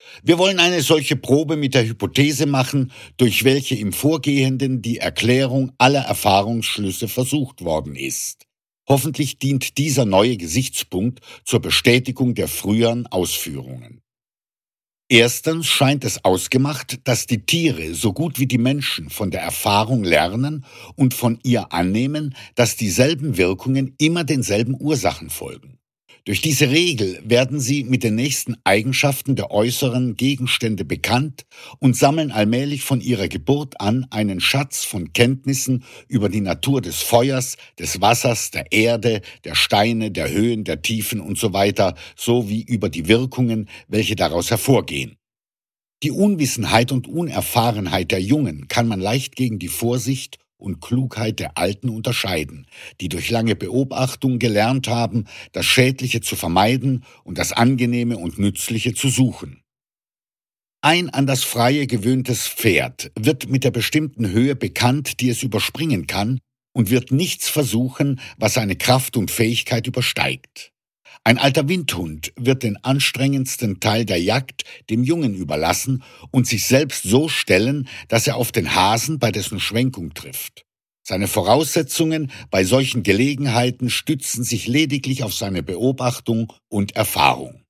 Wir wollen eine solche Probe mit der Hypothese machen, durch welche im Vorgehenden die Erklärung aller Erfahrungsschlüsse versucht worden ist. Hoffentlich dient dieser neue Gesichtspunkt zur Bestätigung der früheren Ausführungen. Erstens scheint es ausgemacht, dass die Tiere so gut wie die Menschen von der Erfahrung lernen und von ihr annehmen, dass dieselben Wirkungen immer denselben Ursachen folgen. Durch diese Regel werden sie mit den nächsten Eigenschaften der äußeren Gegenstände bekannt und sammeln allmählich von ihrer Geburt an einen Schatz von Kenntnissen über die Natur des Feuers, des Wassers, der Erde, der Steine, der Höhen, der Tiefen usw., sowie über die Wirkungen, welche daraus hervorgehen. Die Unwissenheit und Unerfahrenheit der Jungen kann man leicht gegen die Vorsicht und Klugheit der Alten unterscheiden, die durch lange Beobachtung gelernt haben, das Schädliche zu vermeiden und das Angenehme und Nützliche zu suchen. Ein an das Freie gewöhntes Pferd wird mit der bestimmten Höhe bekannt, die es überspringen kann, und wird nichts versuchen, was seine Kraft und Fähigkeit übersteigt. Ein alter Windhund wird den anstrengendsten Teil der Jagd dem Jungen überlassen und sich selbst so stellen, dass er auf den Hasen bei dessen Schwenkung trifft. Seine Voraussetzungen bei solchen Gelegenheiten stützen sich lediglich auf seine Beobachtung und Erfahrung.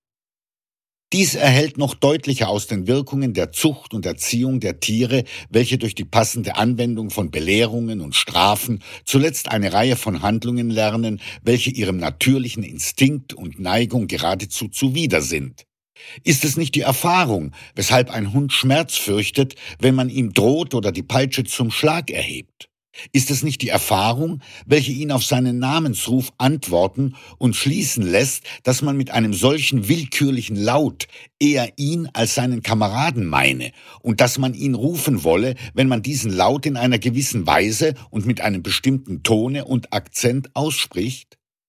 Dies erhellt noch deutlicher aus den Wirkungen der Zucht und Erziehung der Tiere, welche durch die passende Anwendung von Belehrungen und Strafen zuletzt eine Reihe von Handlungen lernen, welche ihrem natürlichen Instinkt und Neigung geradezu zuwider sind. Ist es nicht die Erfahrung, weshalb ein Hund Schmerz fürchtet, wenn man ihm droht oder die Peitsche zum Schlag erhebt? Ist es nicht die Erfahrung, welche ihn auf seinen Namensruf antworten und schließen lässt, dass man mit einem solchen willkürlichen Laut eher ihn als seinen Kameraden meine und dass man ihn rufen wolle, wenn man diesen Laut in einer gewissen Weise und mit einem bestimmten Tone und Akzent ausspricht?